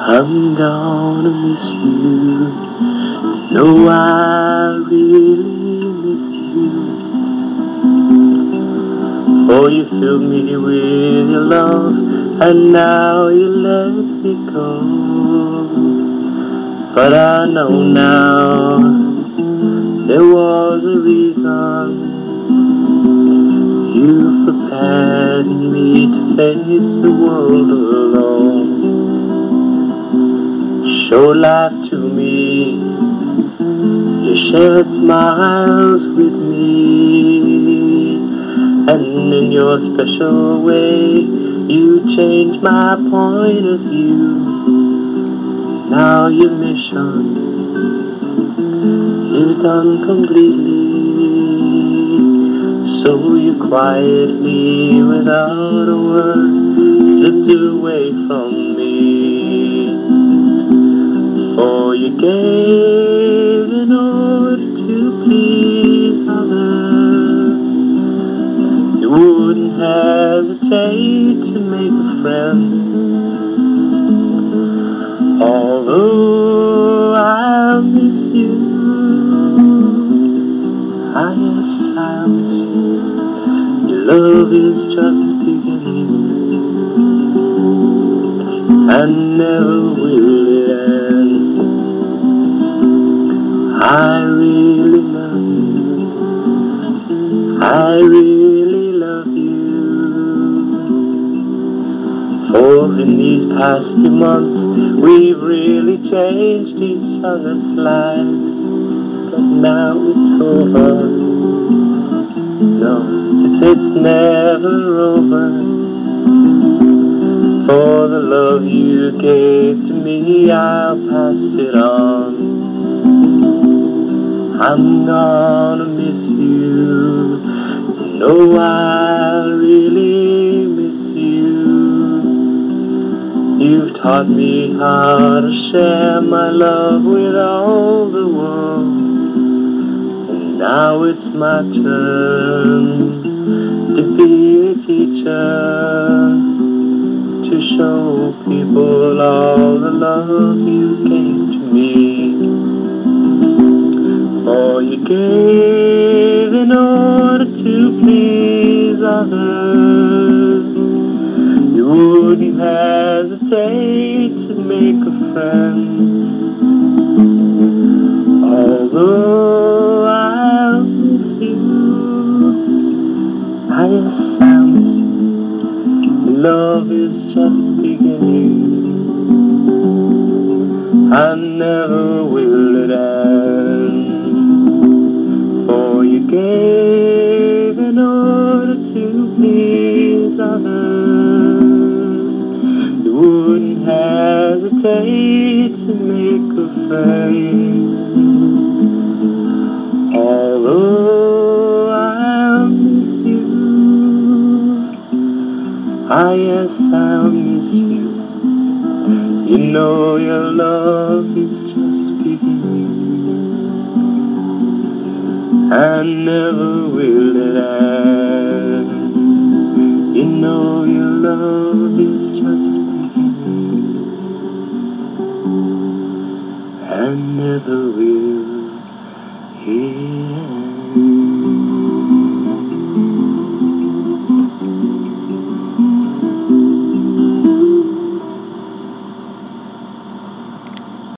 I'm gonna miss you. No, I really miss you. For you filled me with your love, and now you let me go. But I know now there was a reason. You prepared me to face the world alone. Show life to me. You shared smiles with me, and in your special way, you changed my point of view. Now your mission is done completely, so you quietly, without a word, slipped away from me. For you gave in order to please others. You wouldn't hesitate to make a friend. Although I miss you, yes, I miss you. Your love is just beginning, and never will it end. I really love you. I really love you. For in these past few months, we've really changed each other's lives. But now it's over. No, it's never over. For the love you gave to me, I'll pass it on. I'm gonna miss you. You know I really miss you. You've taught me how to share my love with all the world. And now it's my turn to be a teacher, to show people all the love you gave to me. For you gave in order to please others. You wouldn't hesitate to make a friend. Although I'll miss you, yes, I'll miss you. Love is just beginning, and never will it end. For you gave in order to please others. You wouldn't hesitate to make a friend. Although I'll miss you, yes, I'll miss you. You know your love is just beginning, and never will it end. You know your love is just beginning, and never will